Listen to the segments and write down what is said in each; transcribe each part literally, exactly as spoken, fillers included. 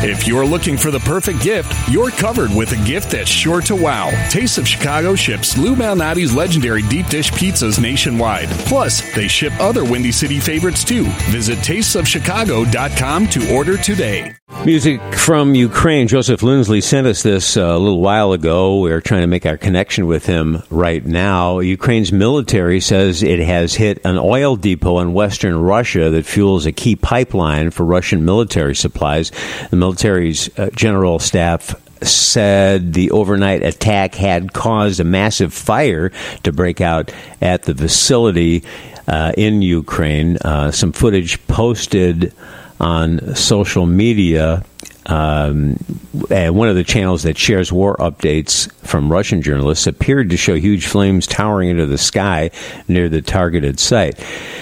If you're looking for the perfect gift, you're covered with a gift that's sure to wow. Taste of Chicago ships Lou Malnati's legendary deep dish pizzas nationwide. Plus, they ship other Windy City favorites too. Visit tastes of chicago dot com to order today. Music from Ukraine. Joseph Lindsley sent us this uh, a little while ago. We're trying to make our connection with him right now. Ukraine's military says it has hit an oil depot in western Russia that fuels a key pipeline for Russian military supplies. The military's uh, general staff said the overnight attack had caused a massive fire to break out at the facility uh, in Ukraine. Uh, some footage posted on social media, um, and one of the channels that shares war updates from Russian journalists appeared to show huge flames towering into the sky near the targeted site.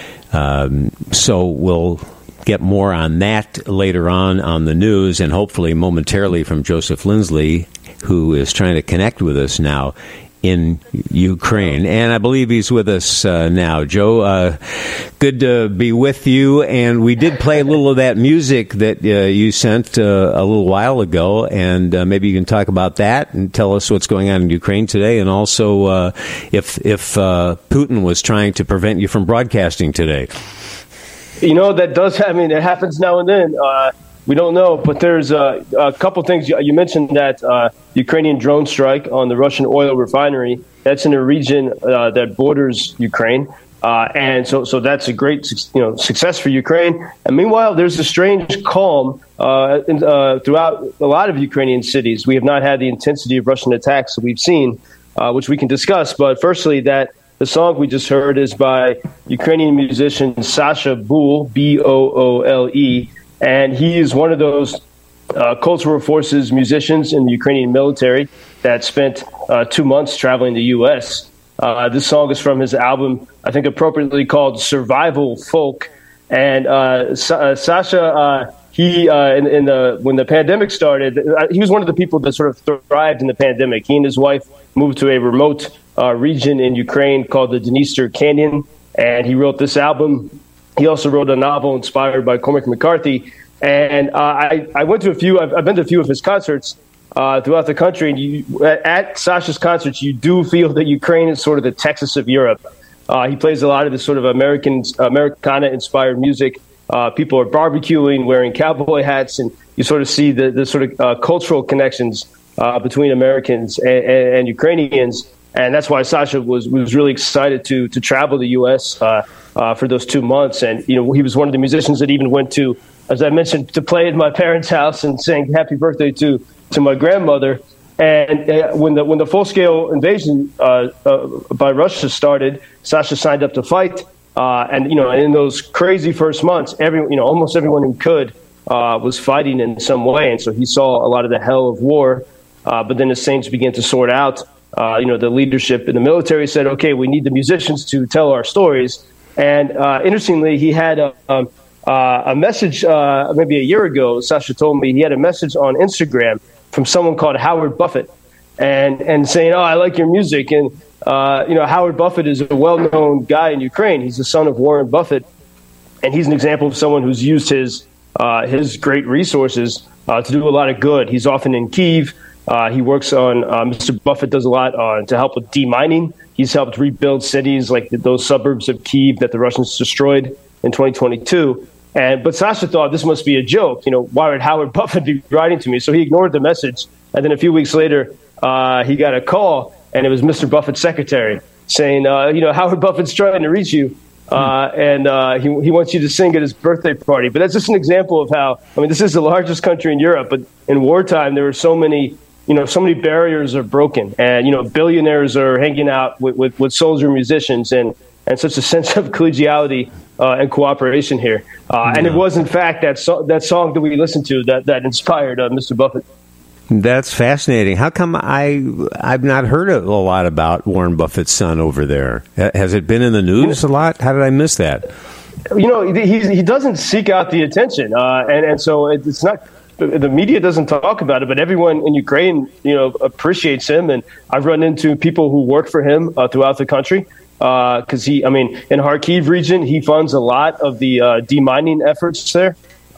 Um, so we'll get more on that later on on the news, and hopefully momentarily from Joseph Lindsley, who is trying to connect with us now in Ukraine. And I believe he's with us uh, now. Joe, uh, good to be with you. And we did play a little of that music that uh, you sent uh, a little while ago, and uh, maybe you can talk about that and tell us what's going on in Ukraine today, and also uh, if, if uh, Putin was trying to prevent you from broadcasting today. You know, that does, I mean, it happens now and then. Uh, we don't know, but there's uh, a couple things. You, you mentioned that uh, Ukrainian drone strike on the Russian oil refinery. That's in a region uh, that borders Ukraine. Uh, and so so that's a great, you know, success for Ukraine. And meanwhile, there's a strange calm uh, in, uh, throughout a lot of Ukrainian cities. We have not had the intensity of Russian attacks that we've seen, uh, which we can discuss. But firstly, that the song we just heard is by Ukrainian musician Sasha Boole, B O O L E, and he is one of those uh, cultural forces musicians in the Ukrainian military that spent uh, two months traveling the U S. Uh, this song is from his album, I think appropriately called Survival Folk. And uh, Sa- uh, Sasha, uh, he uh, in, in the when the pandemic started, uh, he was one of the people that sort of thrived in the pandemic. He and his wife moved to a remote uh, region in Ukraine called the Dniester Canyon, and he wrote this album. He also wrote a novel inspired by Cormac McCarthy. And uh, I, I went to a few, I've, I've been to a few of his concerts uh, throughout the country. And you, at, at Sasha's concerts, you do feel that Ukraine is sort of the Texas of Europe. Uh, he plays a lot of this sort of American, Americana-inspired music. Uh, people are barbecuing, wearing cowboy hats, and you sort of see the, the sort of uh, cultural connections uh, between Americans and, and, and Ukrainians. And that's why Sasha was, was really excited to to travel to the U S uh, uh, for those two months. And, you know, he was one of the musicians that even went to, as I mentioned, to play at my parents' house and sang happy birthday to, to my grandmother. And uh, when the when the full-scale invasion uh, uh, by Russia started, Sasha signed up to fight. Uh, and, you know, in those crazy first months, every, you know, almost everyone who could uh, was fighting in some way. And so he saw a lot of the hell of war. Uh, but then as things began to sort out, Uh, you know, the leadership in the military said, okay, we need the musicians to tell our stories. And uh, interestingly, he had a, um, uh, a message uh, maybe a year ago. Sasha told me he had a message on Instagram from someone called Howard Buffett and, and saying, oh, I like your music. And, uh, you know, Howard Buffett is a well-known guy in Ukraine. He's the son of Warren Buffett. And he's an example of someone who's used his, uh, his great resources uh, to do a lot of good. He's often in Kyiv. Uh, he works on, uh, Mister Buffett does a lot on to help with demining. He's helped rebuild cities like the, those suburbs of Kyiv that the Russians destroyed in twenty twenty-two. And but Sasha thought this must be a joke. You know, why would Howard Buffett be writing to me? So he ignored the message. And then a few weeks later, uh, he got a call, and it was Mister Buffett's secretary saying, uh, you know, Howard Buffett's trying to reach you. Uh, and uh, he, he wants you to sing at his birthday party. But that's just an example of how, I mean, this is the largest country in Europe, but in wartime, there were so many You know, so many barriers are broken, and, you know, billionaires are hanging out with, with, with soldier musicians, and, and such a sense of collegiality uh, and cooperation here. Uh, yeah. And it was, in fact, that, so, that song that we listened to that, that inspired uh, Mister Buffett. That's fascinating. How come I, I've not heard a lot about Warren Buffett's son over there? Has it been in the news a lot? How did I miss that? You know, he, he doesn't seek out the attention, uh, and, and so it's not... The media doesn't talk about it, but everyone in Ukraine, you know, appreciates him. And I've run into people who work for him uh, throughout the country because uh, he, I mean, in Kharkiv region, he funds a lot of the uh, demining efforts there.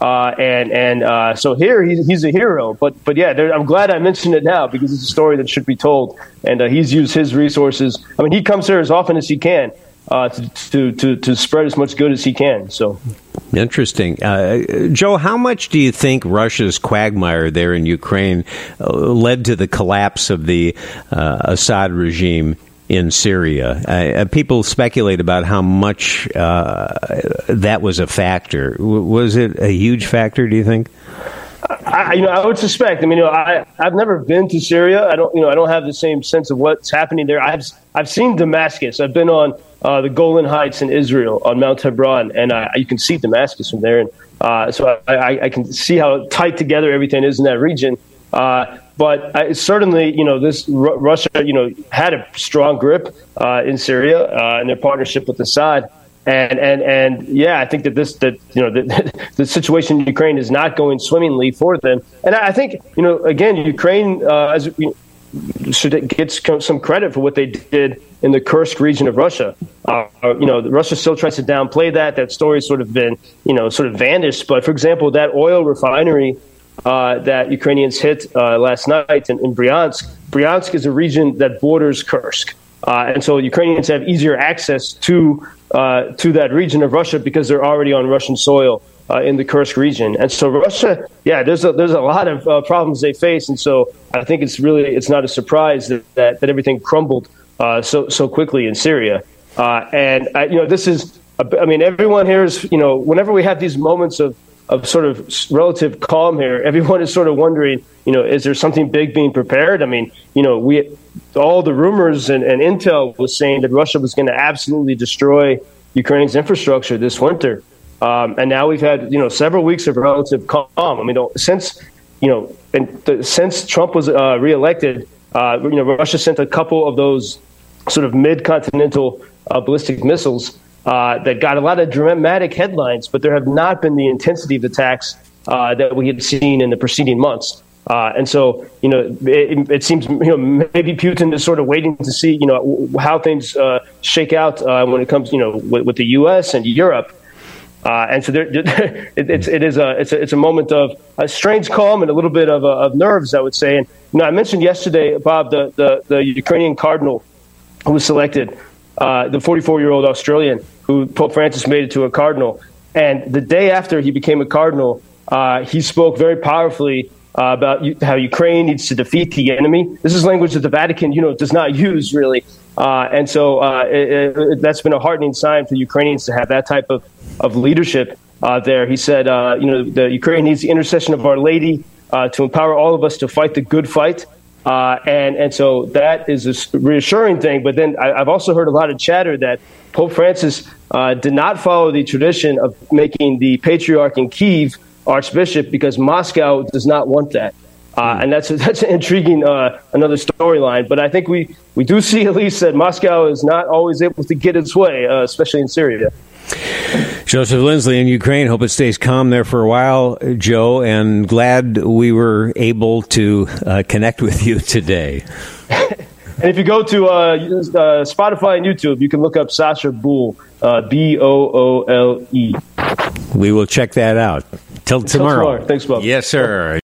Uh, and and uh, so here he's, he's a hero. But but yeah, there, I'm glad I mentioned it now because it's a story that should be told. And uh, he's used his resources. I mean, he comes here as often as he can uh, to, to to to spread as much good as he can. So interesting, uh, Joe. How much do you think Russia's quagmire there in Ukraine uh, led to the collapse of the uh, Assad regime in Syria? Uh, people speculate about how much uh, that was a factor. W- was it a huge factor, do you think? I, you know, I would suspect. I mean, you know, I I've never been to Syria. I don't, you know, I don't have the same sense of what's happening there. I've I've seen Damascus. I've been on uh, the Golan Heights in Israel on Mount Hebron, and uh, you can see Damascus from there. And uh, so I, I, I can see how tight together everything is in that region. Uh, but I, certainly, you know, this R- Russia, you know, had a strong grip uh, in Syria uh, in their partnership with Assad, and and and yeah, I think that this that you know the, the situation in Ukraine is not going swimmingly for them, and I think you know again Ukraine uh, as you know, should get some credit for what they did in the Kursk region of Russia. Uh, you know, Russia still tries to downplay that. That story's sort of been you know sort of vanished. But for example, that oil refinery Uh, that Ukrainians hit uh, last night in, in Bryansk. Bryansk is a region that borders Kursk, uh, and so Ukrainians have easier access to uh, to that region of Russia because they're already on Russian soil uh, in the Kursk region. And so Russia, yeah, there's a, there's a lot of uh, problems they face, and so I think it's really it's not a surprise that that, that everything crumbled uh, so so quickly in Syria. Uh, and I, you know, this is, I mean, everyone here is, you know, whenever we have these moments of of sort of relative calm here, everyone is sort of wondering, you know, is there something big being prepared? I mean, you know, we all the rumors and, and intel was saying that Russia was going to absolutely destroy Ukraine's infrastructure this winter. Um, and now we've had, you know, several weeks of relative calm. I mean, since, you know, and the, since Trump was uh, reelected, uh, you know, Russia sent a couple of those sort of mid-continental uh, ballistic missiles Uh, that got a lot of dramatic headlines, but there have not been the intensity of attacks uh, that we had seen in the preceding months. Uh, and so, you know, it, it seems, you know, maybe Putin is sort of waiting to see, you know, how things uh, shake out uh, when it comes, you know, with, with the U S and Europe. Uh, and so there, it, it's it is a it's a it's a moment of a strange calm and a little bit of, uh, of nerves, I would say. And you know, I mentioned yesterday, Bob, the the, the Ukrainian cardinal who was selected. Uh, the forty-four-year-old Australian who Pope Francis made it to a cardinal. And the day after he became a cardinal, uh, he spoke very powerfully uh, about how Ukraine needs to defeat the enemy. This is language that the Vatican, you know, does not use really. Uh, and so uh, it, it, that's been a heartening sign for Ukrainians to have that type of, of leadership uh, there. He said, uh, you know, the Ukraine needs the intercession of Our Lady uh, to empower all of us to fight the good fight. Uh, and, and so that is a reassuring thing. But then I, I've also heard a lot of chatter that Pope Francis uh, did not follow the tradition of making the patriarch in Kyiv archbishop because Moscow does not want that. Uh, and that's that's an intriguing uh, another storyline. But I think we, we do see at least that Moscow is not always able to get its way, uh, especially in Syria. Joseph Lindsley in Ukraine. Hope it stays calm there for a while, Joe, and glad we were able to uh, connect with you today. And if you go to uh, uh, Spotify and YouTube, you can look up Sasha Boole, uh, B O O L E. We will check that out. Till tomorrow. Till tomorrow. Thanks, Bob. Yes, sir.